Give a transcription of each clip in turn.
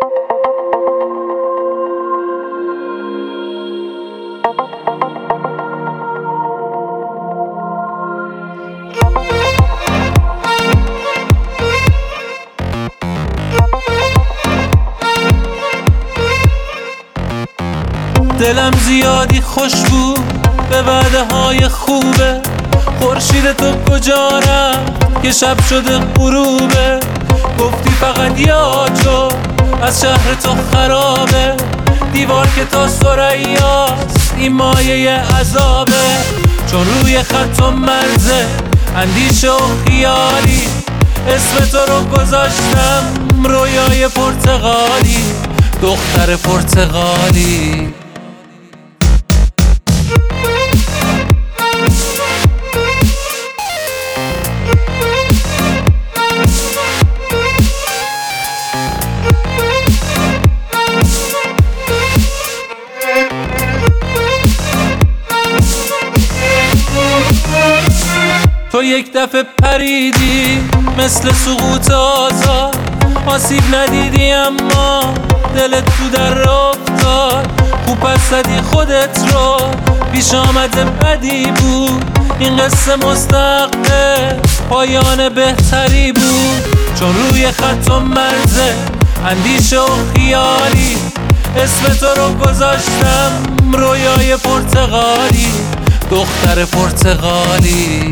دلم زیادی خوش بود به وعده های خوبه، خورشید تو کجا رفت که شب شده غروبه. گفتی فقط یاد شو از شهر تو خرابه، دیوار که تا ثریاست این مایه عذابه. چون روی خط و مرزه اندیشه و خیالی، اسم تو رو گذاشتم رویای پرتغالی، دختر پرتغالی. تو یک دفعه پریدی مثل سقوط آزاد، آسیب ندیدی اما دلت تو در افتاد. خوب پس زدی خودت رو، پیش آمده بدی بود، این قصه مستحق پایان بهتری بود. چون روی خط و مرزه اندیشه و خیالی، اسم تو رو گذاشتم رویای پرتغالی، دختر پرتغالی.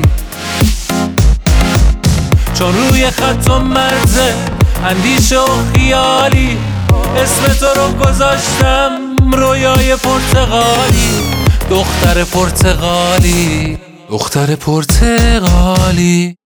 چون روی خط و مرزه اندیشه و خیالی، اسم تو رو گذاشتم رویای پرتغالی، دختر پرتغالی، دختر پرتغالی.